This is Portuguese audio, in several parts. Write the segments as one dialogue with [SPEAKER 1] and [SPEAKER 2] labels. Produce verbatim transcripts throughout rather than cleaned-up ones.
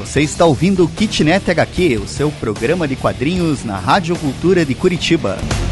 [SPEAKER 1] Você está ouvindo o Kitnet H Q, o seu programa de quadrinhos na Rádio Cultura de Curitiba.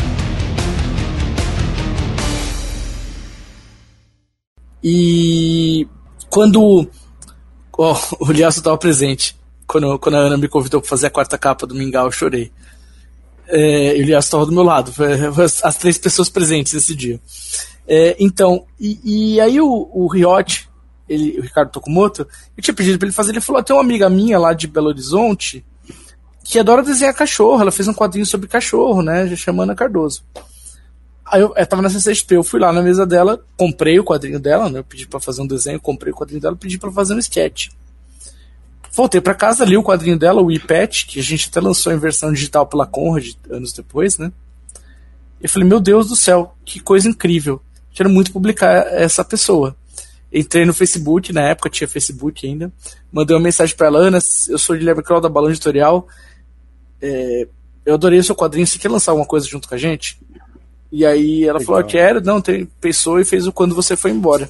[SPEAKER 2] E quando oh, o Liasso estava presente, quando, quando a Ana me convidou para fazer a quarta capa do Mingau, eu chorei. É, e o Liasso estava do meu lado, foi, foi as, as três pessoas presentes esse dia. É, então, e, e aí o, o Riot, ele, o Ricardo Tokumoto, eu tinha pedido para ele fazer, ele falou, tem uma amiga minha lá de Belo Horizonte que adora desenhar cachorro, ela fez um quadrinho sobre cachorro, né, já chama Ana Cardoso. Aí eu, eu tava na C C X P, eu fui lá na mesa dela, comprei o quadrinho dela, né, eu pedi pra fazer um desenho, comprei o quadrinho dela, pedi pra fazer um sketch. Voltei pra casa, li o quadrinho dela, o iPad, que a gente até lançou em versão digital pela Conrad, anos depois, né. Eu falei, meu Deus do céu, que coisa incrível. Quero muito publicar essa pessoa. Entrei no Facebook, na época tinha Facebook ainda, mandei uma mensagem pra ela, Ana, eu sou o Guilherme Kroll da Balão Editorial, é, eu adorei o seu quadrinho, você quer lançar alguma coisa junto com a gente? E aí ela Legal. falou, eu quero, não, tem, pensou e fez o Quando Você Foi Embora.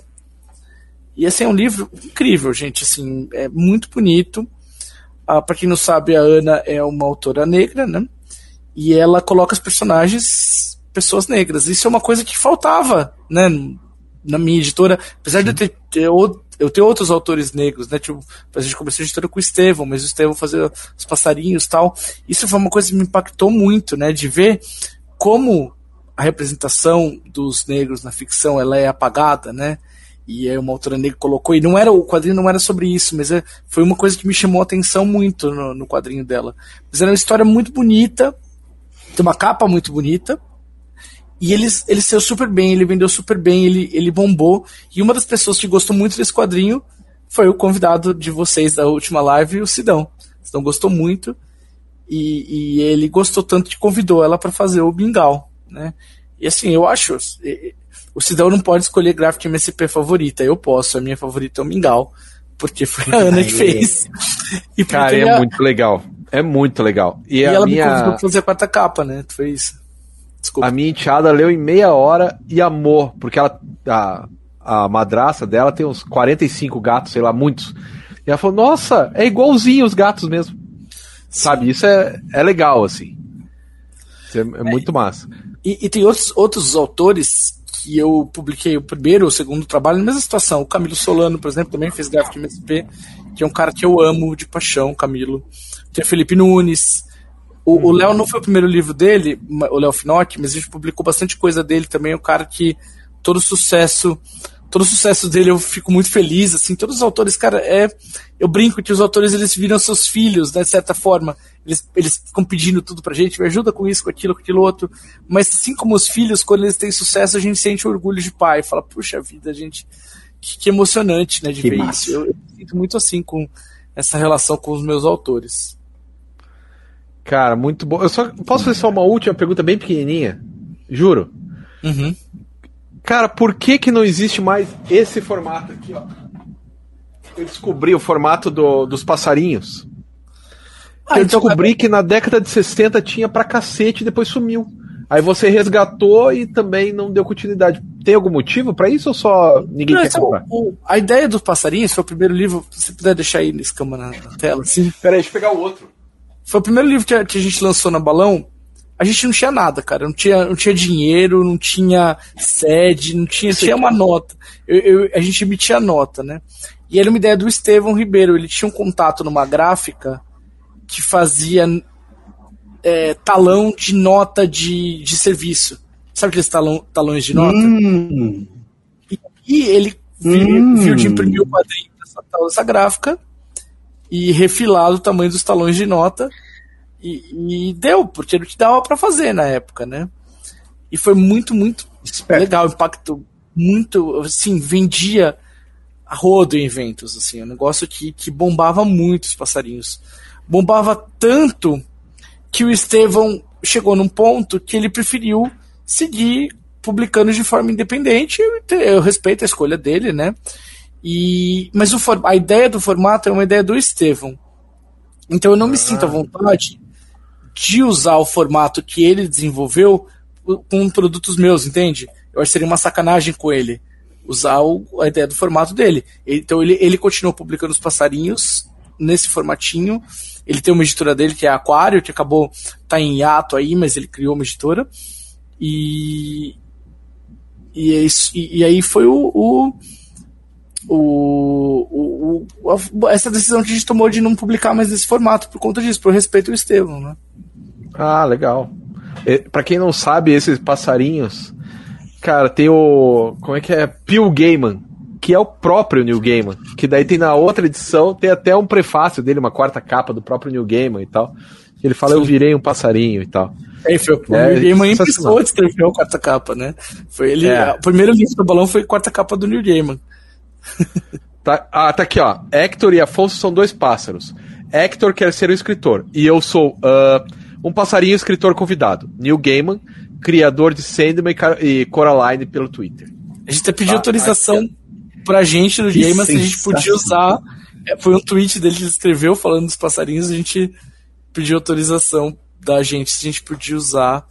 [SPEAKER 2] E esse é um livro incrível, gente, assim, é muito bonito. Ah, pra quem não sabe, a Ana é uma autora negra, né, e ela coloca os personagens pessoas negras, isso é uma coisa que faltava, né, na minha editora, apesar Sim. de eu ter, ter, eu ter outros autores negros, né, tipo, a gente começou a editora com o Estevão, mas o Estevão fazia os passarinhos e tal, isso foi uma coisa que me impactou muito, né, de ver como a representação dos negros na ficção, ela é apagada, né, e aí uma autora negra colocou, e não era, o quadrinho não era sobre isso, mas é, foi uma coisa que me chamou a atenção muito no, no quadrinho dela, mas era uma história muito bonita, tem uma capa muito bonita, e ele, ele saiu super bem, ele vendeu super bem, ele, ele bombou. E uma das pessoas que gostou muito desse quadrinho foi o convidado de vocês da última live, o Sidão. O Sidão gostou muito. E, e ele gostou tanto que convidou ela para fazer o Mingau, né? E assim, eu acho... O Sidão não pode escolher Graphic M S P favorita. Eu posso, a minha favorita é o Mingau. Porque foi a Ana que fez.
[SPEAKER 3] E Cara, é a... muito legal. É muito legal. E,
[SPEAKER 2] e
[SPEAKER 3] a
[SPEAKER 2] ela
[SPEAKER 3] minha...
[SPEAKER 2] me convidou pra fazer a quarta capa, né? Foi isso. Desculpa.
[SPEAKER 3] A minha enteada leu em meia hora e amor, porque ela, a, a madraça dela tem uns quarenta e cinco gatos, sei lá, muitos. E ela falou, nossa, é igualzinho os gatos mesmo. Sabe, isso é, é legal, assim. Isso é, é muito massa.
[SPEAKER 2] E, e tem outros, outros autores que eu publiquei o primeiro ou o segundo trabalho na mesma situação. O Camilo Solano, por exemplo, também fez Graphic M S P, que é um cara que eu amo de paixão, Camilo. Tem o Felipe Nunes. O Léo não foi o primeiro livro dele, o Léo Finocchi, mas a gente publicou bastante coisa dele também, é um cara que todo sucesso, todo sucesso dele eu fico muito feliz, assim, todos os autores, cara, é, eu brinco que os autores, eles viram seus filhos, né, de certa forma, eles, eles ficam pedindo tudo pra gente, me ajuda com isso, com aquilo, com aquilo outro, mas assim como os filhos, quando eles têm sucesso, a gente sente orgulho de pai, fala, puxa vida, gente, que, que emocionante, né, de que ver massa. Isso, eu, eu sinto muito assim com essa relação com os meus autores.
[SPEAKER 3] Cara, muito bom. Eu só posso fazer só uma última pergunta bem pequenininha? Juro.
[SPEAKER 2] Uhum.
[SPEAKER 3] Cara, por que que não existe mais esse formato aqui, ó? Eu descobri o formato do, dos passarinhos. Ah, eu então descobri cara... que na década de sessenta tinha pra cacete e depois sumiu. Aí você resgatou e também não deu continuidade. Tem algum motivo pra isso ou só ninguém não, quer comprar?
[SPEAKER 2] O, o, a ideia dos passarinhos foi o primeiro livro, se puder deixar aí nesse cama na, na tela. Assim.
[SPEAKER 3] Peraí, deixa eu pegar o outro.
[SPEAKER 2] Foi o primeiro livro que a, que a gente lançou na Balão. A gente não tinha nada, cara. Não tinha, não tinha dinheiro, não tinha sede, não tinha, tinha uma nota. Eu, eu, a gente emitia nota, né? E era uma ideia do Estevão Ribeiro. Ele tinha um contato numa gráfica que fazia é, talão de nota de, de serviço. Sabe aqueles talão, talões de nota?
[SPEAKER 3] Hum.
[SPEAKER 2] E, e ele viu, hum. viu de imprimir o quadrinho dessa, dessa gráfica e refilar o tamanho dos talões de nota e, e deu, porque era o que dava pra fazer na época, né? E foi muito, muito Esperto. legal, impacto muito, assim, vendia a rodo em eventos, assim, um negócio que, que bombava muito os passarinhos. Bombava tanto que o Estevão chegou num ponto que ele preferiu seguir publicando de forma independente. Eu, eu respeito a escolha dele, né? E, mas o, a ideia do formato é uma ideia do Estevão. Então eu não ah. me sinto à vontade de usar o formato que ele desenvolveu com produtos meus, entende? Eu acho que seria uma sacanagem com ele usar o, a ideia do formato dele. Então ele, ele continuou publicando os passarinhos nesse formatinho. Ele tem uma editora dele, que é a Aquário, que acabou tá em hiato aí, mas ele criou uma editora. E, e, é isso, e, e aí foi o, o, o, o a, essa decisão que a gente tomou de não publicar mais nesse formato por conta disso, por respeito ao Estevão, né?
[SPEAKER 3] Ah, legal. E, pra quem não sabe, esses passarinhos, cara, tem o... como é que é? Neil Gaiman, que é o próprio Neil Gaiman, que daí tem na outra edição, tem até um prefácio dele, uma quarta capa do próprio Neil Gaiman e tal. Ele fala, Sim. eu virei um passarinho e tal.
[SPEAKER 2] É, foi, o é, Neil Gaiman em pessoa escreveu a quarta capa, né? Foi ele, é. O primeiro livro do Balão foi a quarta capa do Neil Gaiman.
[SPEAKER 3] Tá, ah, tá aqui, ó. Hector e Afonso são dois pássaros. Hector quer ser o escritor, e eu sou uh, um passarinho escritor convidado. Neil Gaiman, criador de Sandman e Coraline pelo Twitter.
[SPEAKER 2] A gente até pediu ah, autorização aqui, pra gente no Gaiman se a gente podia usar. Foi um tweet dele que ele escreveu falando dos passarinhos, a gente pediu autorização da gente se a gente podia usar.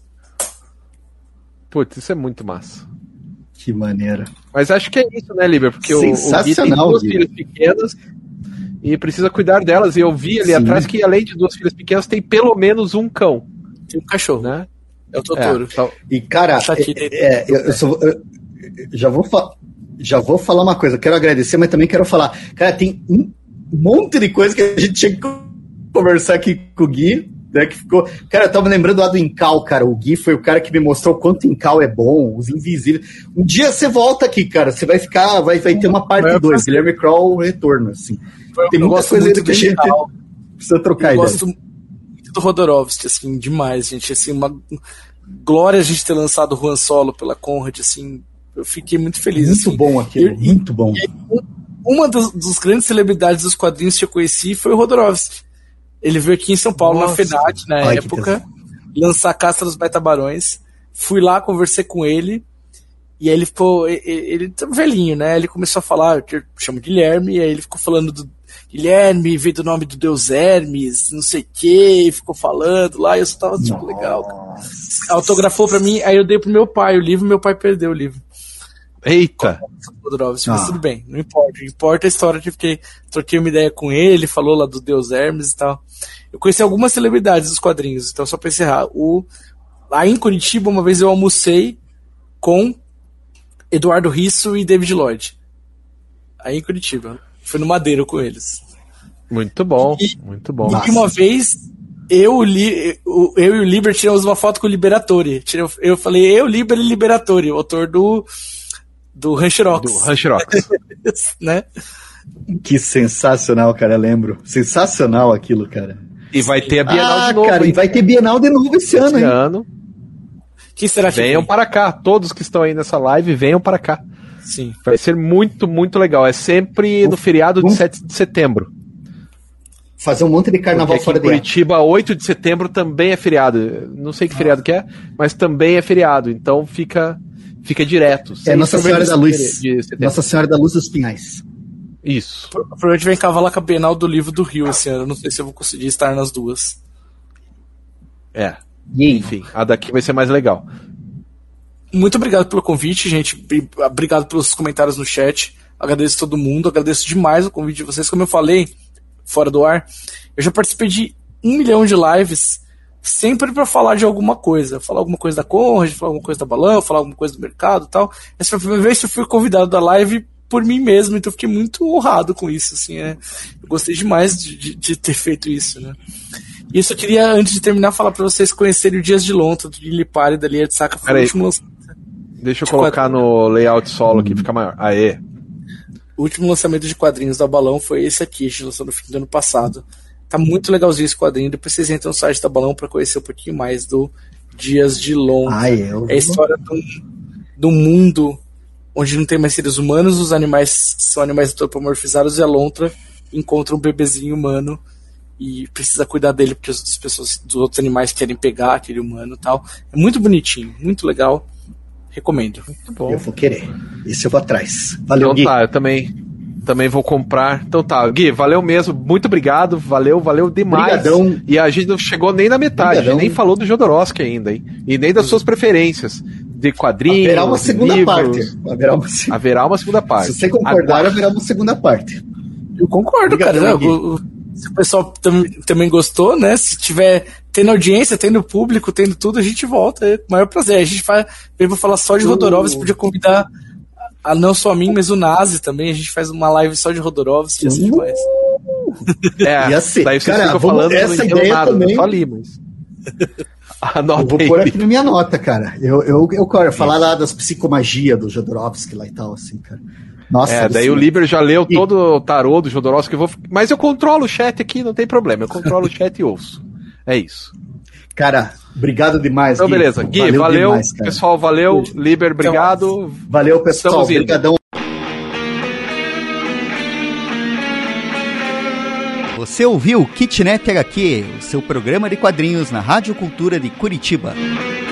[SPEAKER 3] Putz, isso é muito massa.
[SPEAKER 1] Que maneira.
[SPEAKER 3] Mas acho que é isso, né, Liber? Porque o, o Gui tem duas Gui. filhas pequenas e precisa cuidar delas. E eu vi ali Sim. atrás que, além de duas filhas pequenas, tem pelo menos um cão.
[SPEAKER 2] Tem um cachorro,
[SPEAKER 3] né?
[SPEAKER 2] É o Totoro. É, então...
[SPEAKER 1] E, cara, é, é, eu, eu, só, eu já, vou já vou falar uma coisa. Eu quero agradecer, mas também quero falar. Cara, tem um monte de coisa que a gente tinha que conversar aqui com o Gui. Né, que ficou... Cara, eu tava lembrando lá do Incal, cara. O Gui foi o cara que me mostrou o quanto Incal é bom, os invisíveis. Um dia você volta aqui, cara. Você vai ficar, vai, vai ter uma parte dois. Guilherme Kroll retorno, assim.
[SPEAKER 2] Eu,
[SPEAKER 1] Tem muita coisa aí que a gente precisa trocar
[SPEAKER 2] eu
[SPEAKER 1] ideia.
[SPEAKER 2] Gosto muito do Rodorovsky, assim, demais, gente. Assim, uma glória a gente ter lançado o Juan Solo pela Conrad, assim. Eu fiquei muito feliz.
[SPEAKER 1] Muito
[SPEAKER 2] assim.
[SPEAKER 1] bom aquilo, e, muito bom.
[SPEAKER 2] E, uma dos, dos grandes celebridades dos quadrinhos que eu conheci foi o Rodorovsky. Ele veio aqui em São Paulo, Nossa. na FENAT, na Ai, época, lançar Castra dos Baita-Barões. Fui lá, conversei com ele, e aí ele ficou, ele, ele tá velhinho, né? Ele começou a falar, eu chamo Guilherme, e aí ele ficou falando do Guilherme, veio do nome do Deus Hermes, não sei o que, ficou falando lá, e eu só tava tipo, Nossa. legal. Cara. Autografou pra mim, aí eu dei pro meu pai o livro, meu pai perdeu o livro.
[SPEAKER 3] Eita!
[SPEAKER 2] Mas ah. tudo bem, não importa. Importa a história que eu fiquei, troquei uma ideia com ele, falou lá do Deus Hermes e tal. Eu conheci algumas celebridades dos quadrinhos, então só pra encerrar. O, lá em Curitiba, uma vez eu almocei com Eduardo Risso e David Lloyd. Aí em Curitiba. Fui no Madeiro com eles.
[SPEAKER 3] Muito bom,
[SPEAKER 2] e,
[SPEAKER 3] muito bom.
[SPEAKER 2] E uma vez, eu, li, eu, eu e o Liber tiramos uma foto com o Liberatori. Eu, eu falei, eu, Liber e Liberatori, o autor do... Do Ranch Rocks.
[SPEAKER 3] Do Ranch Rocks.
[SPEAKER 2] Né?
[SPEAKER 1] Que sensacional, cara, lembro. Sensacional aquilo, cara.
[SPEAKER 3] E vai ter a Bienal
[SPEAKER 1] ah,
[SPEAKER 3] de novo.
[SPEAKER 1] Cara,
[SPEAKER 3] hein?
[SPEAKER 1] E vai ter Bienal de novo esse, esse ano, hein?
[SPEAKER 3] ano.
[SPEAKER 2] Que será que
[SPEAKER 3] venham
[SPEAKER 2] vem?
[SPEAKER 3] para cá. Todos que estão aí nessa live, venham para cá.
[SPEAKER 2] Sim.
[SPEAKER 3] Vai ser muito, muito legal. É sempre no feriado de sete de setembro.
[SPEAKER 1] Fazer um monte de carnaval fora de
[SPEAKER 3] Curitiba, oito de setembro também é feriado. Não sei que feriado que é, mas também é feriado. Então fica... Fica direto.
[SPEAKER 1] É Nossa Senhora da Luz. Nossa Senhora da Luz dos Pinhais.
[SPEAKER 3] Isso.
[SPEAKER 2] Provavelmente vem cavalar com a Bienal do Livro do Rio esse ano. Não sei se eu vou conseguir estar nas duas.
[SPEAKER 3] É. Enfim, a daqui vai ser mais legal.
[SPEAKER 2] Muito obrigado pelo convite, gente. Obrigado pelos comentários no chat. Agradeço a todo mundo. Agradeço demais o convite de vocês. Como eu falei, fora do ar, eu já participei de um milhão de lives sempre para falar de alguma coisa, falar alguma coisa da Conrad, falar alguma coisa da Balão, falar alguma coisa do mercado e tal. Essa foi a primeira vez que eu fui convidado da live por mim mesmo, então eu fiquei muito honrado com isso, assim, é. Eu gostei demais de, de, de ter feito isso, né. E isso eu queria, antes de terminar, falar para vocês conhecerem o Dias de Lontra, do Lilipari, da Lia de Saca, foi o último lançamento.
[SPEAKER 3] Deixa eu colocar no layout solo aqui, fica maior. Aê!
[SPEAKER 2] O último lançamento de quadrinhos da Balão foi esse aqui, a gente lançou no fim do ano passado. Tá muito legalzinho esse quadrinho. Depois vocês entram no site da Balão para conhecer um pouquinho mais do Dias de Lontra.
[SPEAKER 1] Ah, eu...
[SPEAKER 2] É a história de um, de um mundo onde não tem mais seres humanos, os animais são animais antropomorfizados e a Lontra encontra um bebezinho humano e precisa cuidar dele porque as pessoas dos outros animais querem pegar aquele humano e tal. É muito bonitinho, muito legal. Recomendo.
[SPEAKER 1] Muito bom. Eu vou querer. Esse eu vou atrás. Valeu,
[SPEAKER 3] então,
[SPEAKER 1] Gui.
[SPEAKER 3] Tá, eu também... Também vou comprar. Então tá, Gui, valeu mesmo, muito obrigado, valeu, valeu demais.
[SPEAKER 1] Obrigadão.
[SPEAKER 3] E a gente não chegou nem na metade, a gente nem falou do Jodorowsky ainda, hein? E nem das suas preferências de quadrinhos.
[SPEAKER 1] Haverá uma segunda
[SPEAKER 3] livros.
[SPEAKER 1] parte. Haverá uma,
[SPEAKER 3] haverá uma segunda parte.
[SPEAKER 1] Se você concordar, Agora... haverá uma segunda parte.
[SPEAKER 2] Eu concordo, Obrigadão, cara. Eu, Se o pessoal tam, também gostou, né? Se tiver tendo audiência, tendo público, tendo tudo, a gente volta. É o maior prazer. A gente faz, veio pra falar só de Rodorovskis, podia convidar a, não só a mim, mas o Nazi também. A gente faz uma live só de Rodorovskis, ia ser demais.
[SPEAKER 3] É,
[SPEAKER 1] ia ser.
[SPEAKER 3] Daí vocês
[SPEAKER 1] Cara,
[SPEAKER 3] ficam
[SPEAKER 1] vamos,
[SPEAKER 3] falando
[SPEAKER 1] essa ideia
[SPEAKER 3] nada,
[SPEAKER 1] também.
[SPEAKER 3] Eu falei, mas...
[SPEAKER 1] Eu vou pôr aqui na minha nota, cara. Eu, eu, eu quero falar lá das psicomagia do Jodorowsky lá e tal, assim, cara. Nossa,
[SPEAKER 3] é, daí o Liber já leu e... todo o tarô do Jodorowsky, eu vou... mas eu controlo o chat aqui, não tem problema. Eu controlo o chat e ouço. É isso.
[SPEAKER 1] Cara, obrigado demais,
[SPEAKER 3] então, Gui. Beleza, Gui, valeu, valeu demais, pessoal, valeu. Beijo. Liber, obrigado.
[SPEAKER 1] Valeu, pessoal, obrigadão.
[SPEAKER 4] Você ouviu o Kitnet H Q, o seu programa de quadrinhos na Rádio Cultura de Curitiba.